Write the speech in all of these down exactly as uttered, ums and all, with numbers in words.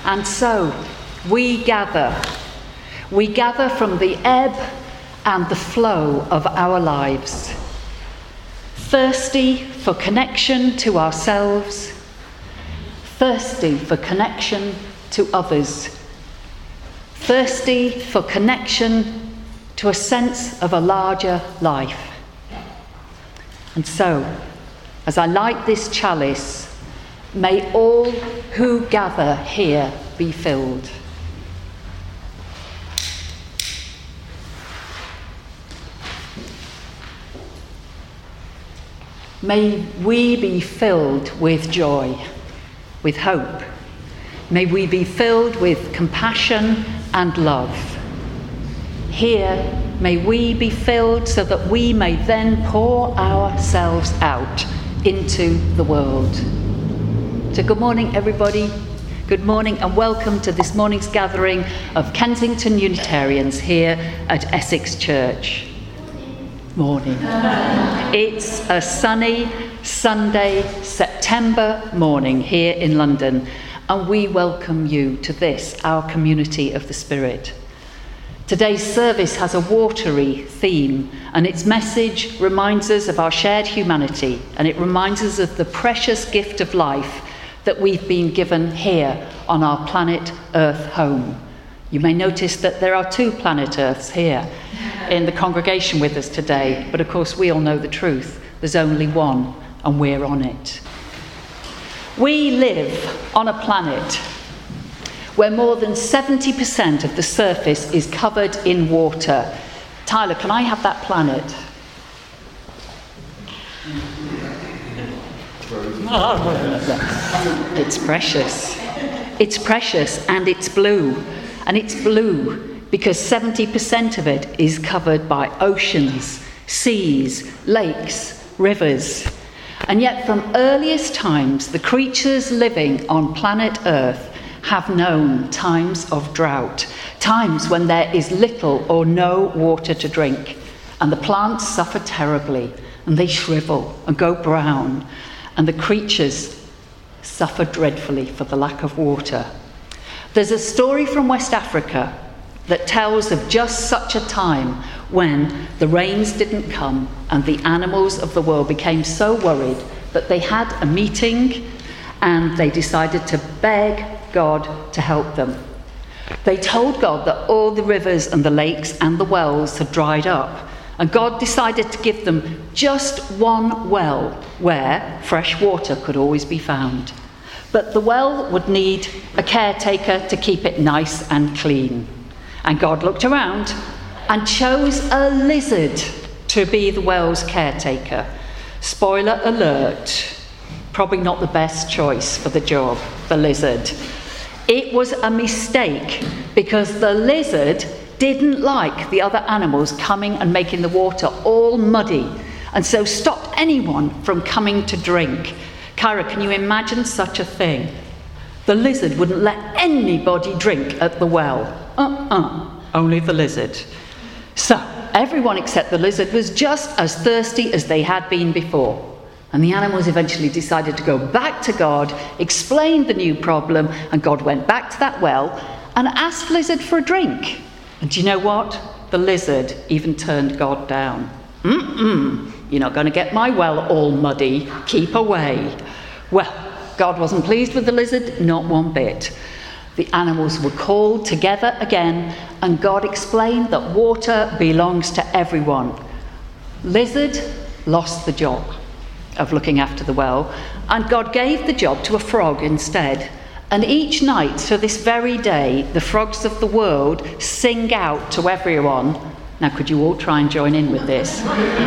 And so we gather. We gather from the ebb and the flow of our lives. Thirsty for connection to ourselves. Thirsty for connection to others. Thirsty for connection to a sense of a larger life. And so, as I light this chalice, may all who gather here be filled. May we be filled with joy, with hope. May we be filled with compassion and love. Here, may we be filled so that we may then pour ourselves out into the world. So good morning, everybody. Good morning and welcome to this morning's gathering of Kensington Unitarians here at Essex Church. Morning. It's a sunny Sunday, September morning here in London, and we welcome you to this, our community of the Spirit. Today's service has a watery theme, and its message reminds us of our shared humanity, and it reminds us of the precious gift of life that we've been given here on our planet Earth home. You may notice that there are two planet Earths here in the congregation with us today, but of course we all know the truth. There's only one, and we're on it. We live on a planet where more than seventy percent of the surface is covered in water. Tyler, can I have that planet? It's precious. It's precious and it's blue. And it's blue because seventy percent of it is covered by oceans, seas, lakes, rivers. And yet from earliest times, the creatures living on planet Earth have known times of drought, times when there is little or no water to drink. And the plants suffer terribly, and they shrivel and go brown. And the creatures suffer dreadfully for the lack of water. There's a story from West Africa that tells of just such a time when the rains didn't come and the animals of the world became so worried that they had a meeting and they decided to beg God to help them. They told God that all the rivers and the lakes and the wells had dried up, and God decided to give them just one well where fresh water could always be found. But the well would need a caretaker to keep it nice and clean. And God looked around and chose a lizard to be the well's caretaker. Spoiler alert, probably not the best choice for the job, the lizard. It was a mistake because the lizard didn't like the other animals coming and making the water all muddy, and so stopped anyone from coming to drink. Kyra, can you imagine such a thing? The lizard wouldn't let anybody drink at the well. Uh-uh, only the lizard. So, everyone except the lizard was just as thirsty as they had been before. And the animals eventually decided to go back to God, explained the new problem, and God went back to that well and asked the lizard for a drink. And do you know what? The lizard even turned God down. Mm-mm. You're not going to get my well all muddy. Keep away. Well, God wasn't pleased with the lizard, not one bit. The animals were called together again, and God explained that water belongs to everyone. Lizard lost the job of looking after the well, and God gave the job to a frog instead. And each night, to this very day, the frogs of the world sing out to everyone. Now, could you all try and join in with this?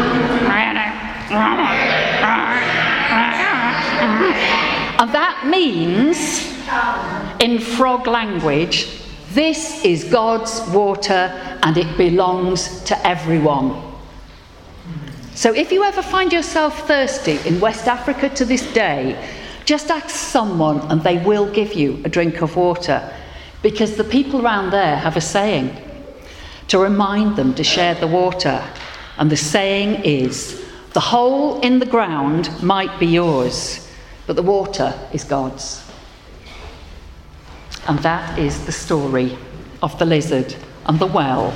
And that means, in frog language, this is God's water and it belongs to everyone. So if you ever find yourself thirsty in West Africa to this day, just ask someone and they will give you a drink of water, because the people around there have a saying to remind them to share the water. And the saying is, the hole in the ground might be yours, but the water is God's. And that is the story of the lizard and the well.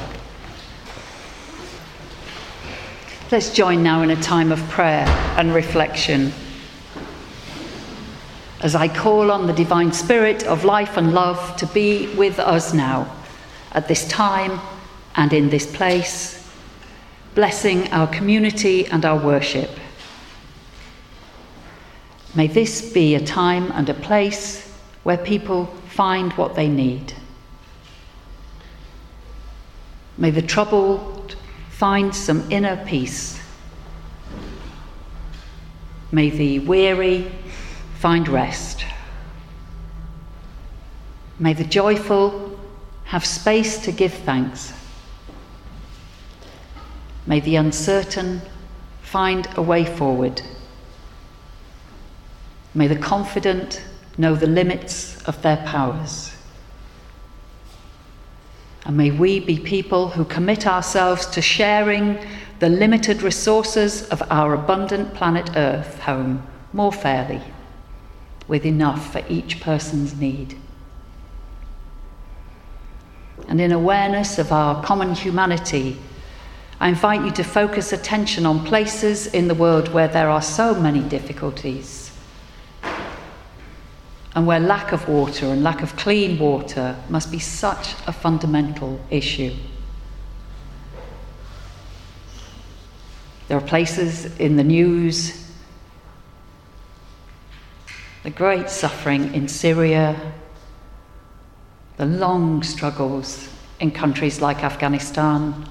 Let's join now in a time of prayer and reflection as I call on the divine spirit of life and love to be with us now at this time and in this place, blessing our community and our worship. May this be a time and a place where people find what they need. May the troubled find some inner peace. May the weary find rest. May the joyful have space to give thanks. May the uncertain find a way forward. May the confident know the limits of their powers. And may we be people who commit ourselves to sharing the limited resources of our abundant planet Earth home more fairly, with enough for each person's need. And in awareness of our common humanity, I invite you to focus attention on places in the world where there are so many difficulties, and where lack of water and lack of clean water must be such a fundamental issue. There are places in the news, the great suffering in Syria, the long struggles in countries like Afghanistan,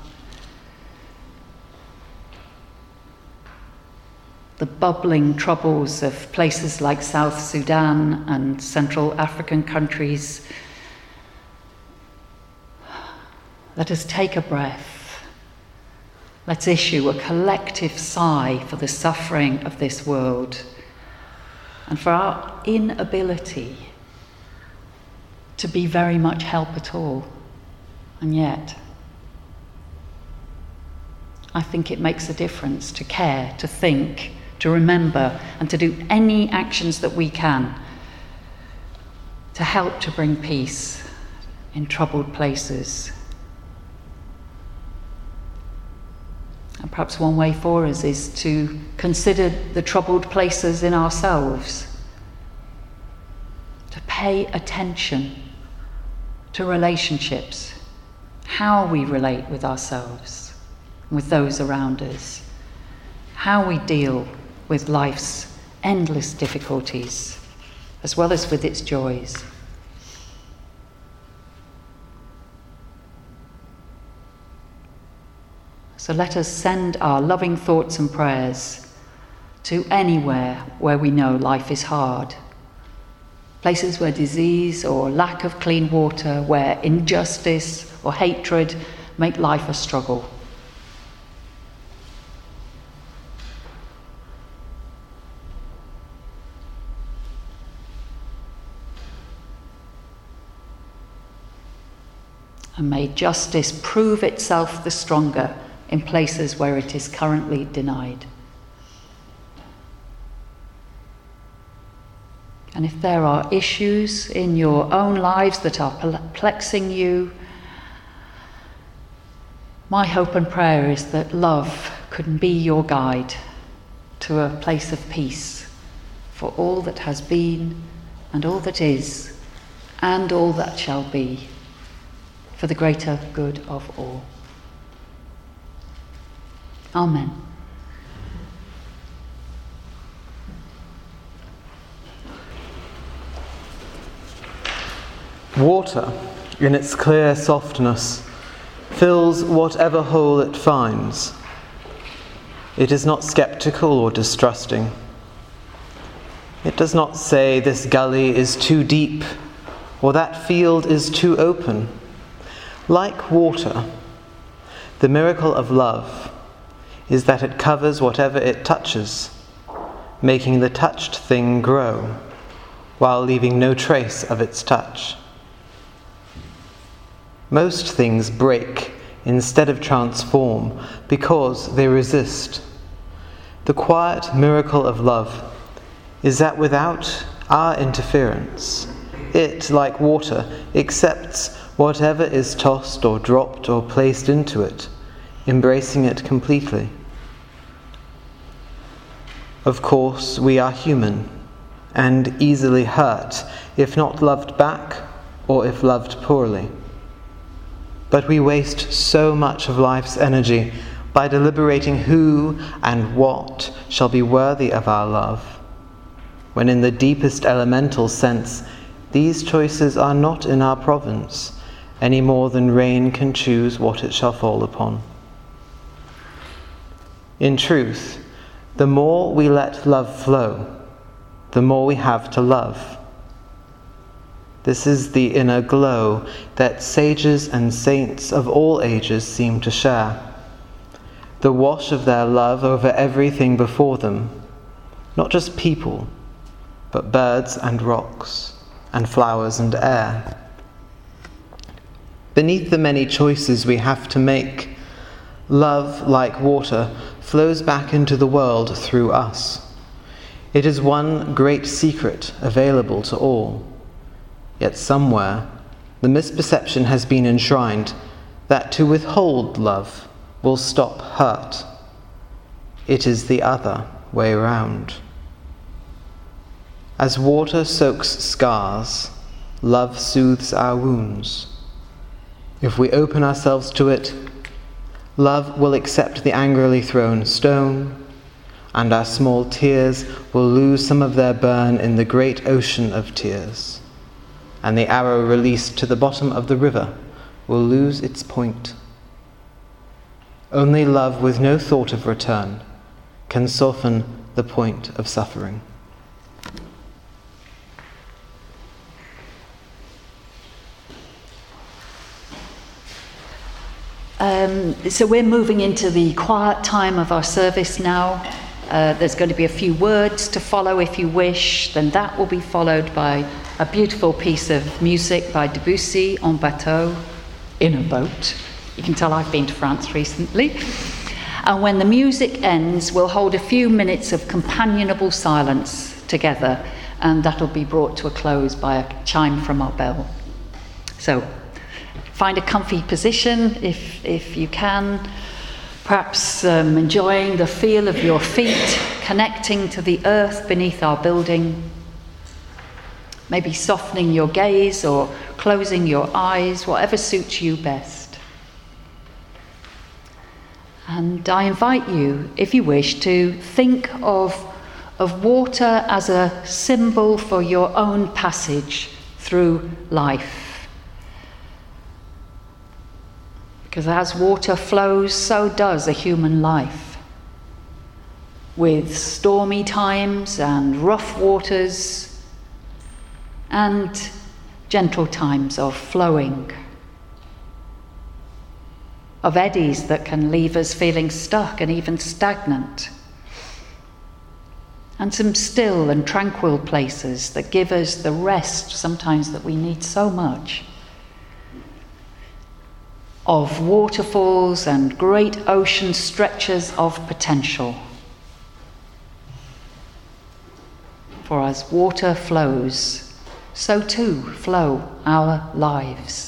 the bubbling troubles of places like South Sudan and Central African countries. Let us take a breath. Let's issue a collective sigh for the suffering of this world and for our inability to be very much help at all. And yet, I think it makes a difference to care, to think, to remember, and to do any actions that we can to help to bring peace in troubled places. And perhaps one way for us is to consider the troubled places in ourselves, to pay attention to relationships, how we relate with ourselves, with those around us, how we deal with life's endless difficulties, as well as with its joys. So let us send our loving thoughts and prayers to anywhere where we know life is hard. Places where disease or lack of clean water, where injustice or hatred make life a struggle. And may justice prove itself the stronger in places where it is currently denied. And if there are issues in your own lives that are perplexing you, my hope and prayer is that love could be your guide to a place of peace for all that has been and all that is and all that shall be, for the greater good of all. Amen. Water, in its clear softness, fills whatever hole it finds. It is not skeptical or distrusting. It does not say this gully is too deep or that field is too open. Like water, the miracle of love is that it covers whatever it touches, making the touched thing grow, while leaving no trace of its touch. Most things break instead of transform because they resist. The quiet miracle of love is that without our interference, it, like water, accepts whatever is tossed or dropped or placed into it, embracing it completely. Of course, we are human and easily hurt if not loved back or if loved poorly. But we waste so much of life's energy by deliberating who and what shall be worthy of our love, when in the deepest elemental sense, these choices are not in our province, any more than rain can choose what it shall fall upon. In truth, the more we let love flow, the more we have to love. This is the inner glow that sages and saints of all ages seem to share. The wash of their love over everything before them, not just people, but birds and rocks, and flowers and air. Beneath the many choices we have to make, love, like water, flows back into the world through us. It is one great secret available to all. Yet somewhere, the misperception has been enshrined that to withhold love will stop hurt. It is the other way round. As water soaks scars, love soothes our wounds. If we open ourselves to it, love will accept the angrily thrown stone, and our small tears will lose some of their burn in the great ocean of tears, and the arrow released to the bottom of the river will lose its point. Only love with no thought of return can soften the point of suffering. Um, so we're moving into the quiet time of our service now. Uh, there's going to be a few words to follow if you wish, then that will be followed by a beautiful piece of music by Debussy, En bateau, in a boat. You can tell I've been to France recently. And when the music ends, we'll hold a few minutes of companionable silence together, and that'll be brought to a close by a chime from our bell. So find a comfy position if if you can, perhaps um, enjoying the feel of your feet connecting to the earth beneath our building, maybe softening your gaze or closing your eyes, whatever suits you best. And I invite you, if you wish, to think of, of water as a symbol for your own passage through life. Because as water flows, so does a human life. With stormy times and rough waters and gentle times of flowing. Of eddies that can leave us feeling stuck and even stagnant. And some still and tranquil places that give us the rest sometimes that we need so much. Of waterfalls and great ocean stretches of potential. For as water flows, so too flow our lives.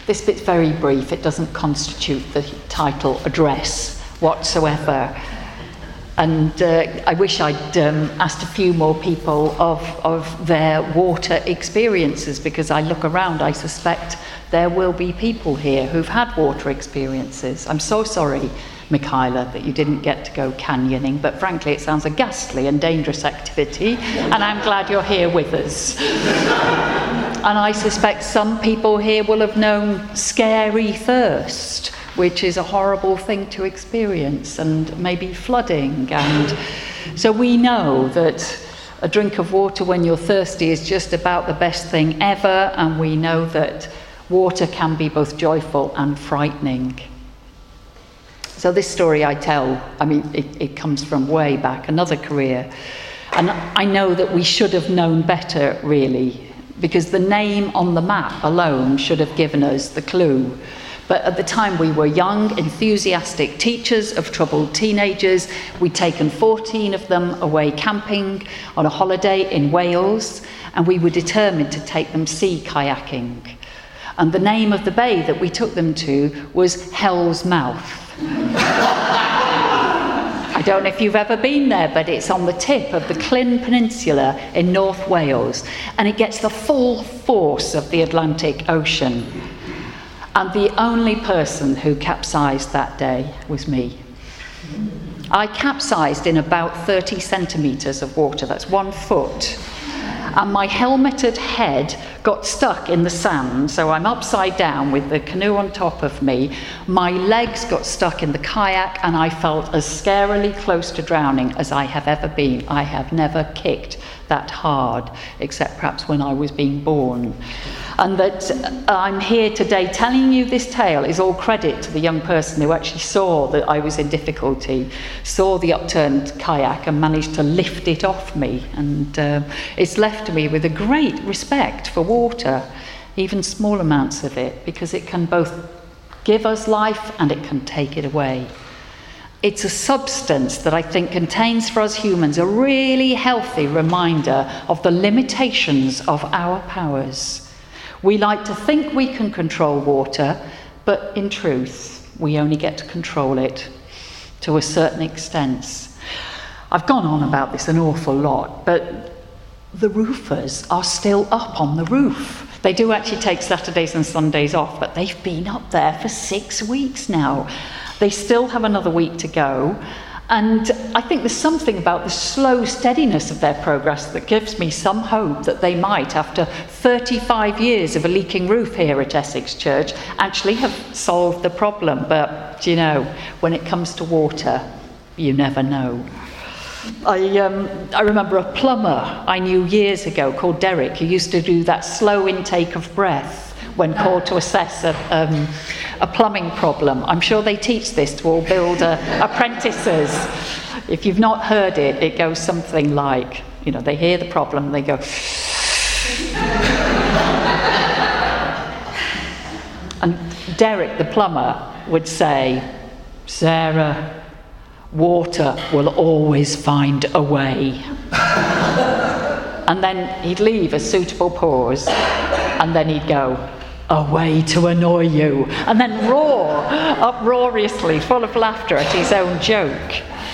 This bit's very brief. It doesn't constitute the title address whatsoever. And uh, I wish I'd um, asked a few more people of, of their water experiences, because I look around, I suspect there will be people here who've had water experiences. I'm so sorry, Michaela, that you didn't get to go canyoning, but frankly it sounds a ghastly and dangerous activity, and I'm glad you're here with us. And I suspect some people here will have known scary thirst, which is a horrible thing to experience, and maybe flooding. And so we know that a drink of water when you're thirsty is just about the best thing ever, and we know that water can be both joyful and frightening. So this story I tell, I mean, it, it comes from way back, another career. And I know that we should have known better, really, because the name on the map alone should have given us the clue. But at the time we were young, enthusiastic teachers of troubled teenagers. We'd taken fourteen of them away camping on a holiday in Wales, and we were determined to take them sea kayaking. And the name of the bay that we took them to was Hell's Mouth. I don't know if you've ever been there, but it's on the tip of the Clyn Peninsula in North Wales, and it gets the full force of the Atlantic Ocean. And the only person who capsized that day was me. I capsized in about thirty centimetres of water, that's one foot. And my helmeted head got stuck in the sand, so I'm upside down with the canoe on top of me. My legs got stuck in the kayak, and I felt as scarily close to drowning as I have ever been. I have never kicked that hard, except perhaps when I was being born. And that I'm here today telling you this tale is all credit to the young person who actually saw that I was in difficulty, saw the upturned kayak and managed to lift it off me. And uh, it's left me with a great respect for water, even small amounts of it, because it can both give us life and it can take it away. It's a substance that I think contains for us humans a really healthy reminder of the limitations of our powers. We like to think we can control water, but in truth, we only get to control it to a certain extent. I've gone on about this an awful lot, but the roofers are still up on the roof. They do actually take Saturdays and Sundays off, but they've been up there for six weeks now. They still have another week to go. And I think there's something about the slow steadiness of their progress that gives me some hope that they might, after thirty-five years of a leaking roof here at Essex Church, actually have solved the problem. But, you know, when it comes to water, you never know. I, um, I remember a plumber I knew years ago called Derek, who used to do that slow intake of breath when called to assess a, um, a plumbing problem. I'm sure they teach this to all builder apprentices. If you've not heard it, it goes something like, you know, they hear the problem, they go... And Derek, the plumber, would say, "Sarah, water will always find a way." And then he'd leave a suitable pause, and then he'd go, "A way to annoy you," and then roar uproariously, full of laughter at his own joke.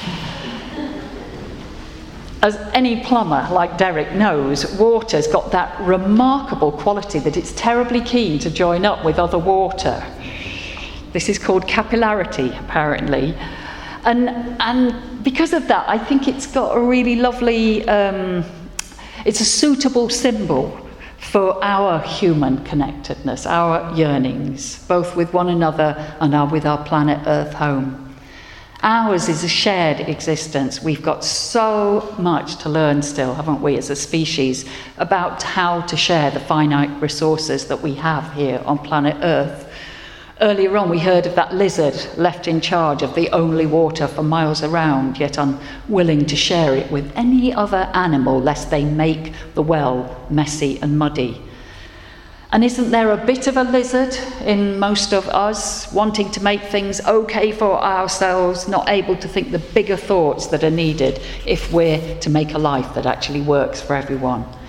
As any plumber like Derek knows, water's got that remarkable quality that it's terribly keen to join up with other water. This is called capillarity, apparently. And and because of that, I think it's got a really lovely, um, it's a suitable symbol for our human connectedness, our yearnings, both with one another and our, with our planet Earth home. Ours is a shared existence. We've got so much to learn still, haven't we, as a species, about how to share the finite resources that we have here on planet Earth. Earlier on, we heard of that lizard left in charge of the only water for miles around, yet unwilling to share it with any other animal lest they make the well messy and muddy. And isn't there a bit of a lizard in most of us, wanting to make things okay for ourselves, not able to think the bigger thoughts that are needed if we're to make a life that actually works for everyone?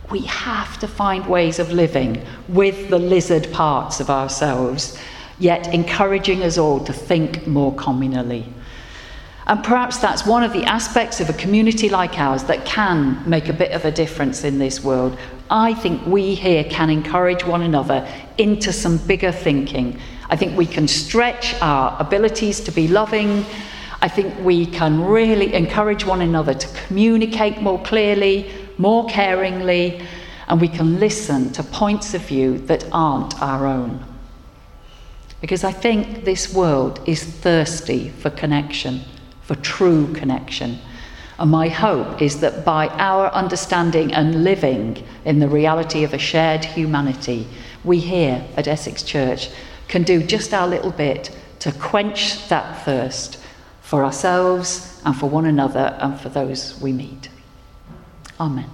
We have to find ways of living with the lizard parts of ourselves, yet encouraging us all to think more communally. And perhaps that's one of the aspects of a community like ours that can make a bit of a difference in this world. I think we here can encourage one another into some bigger thinking. I think we can stretch our abilities to be loving. I think we can really encourage one another to communicate more clearly, more caringly, and we can listen to points of view that aren't our own. Because I think this world is thirsty for connection, for true connection. And my hope is that by our understanding and living in the reality of a shared humanity, we here at Essex Church can do just our little bit to quench that thirst for ourselves and for one another and for those we meet. Amen.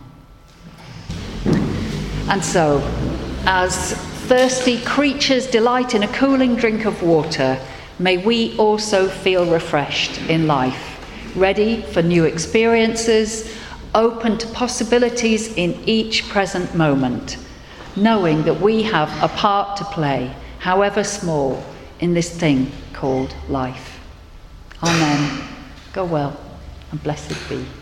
And so, as thirsty creatures delight in a cooling drink of water, may we also feel refreshed in life, ready for new experiences, open to possibilities in each present moment, knowing that we have a part to play, however small, in this thing called life. Amen. Go well, and blessed be.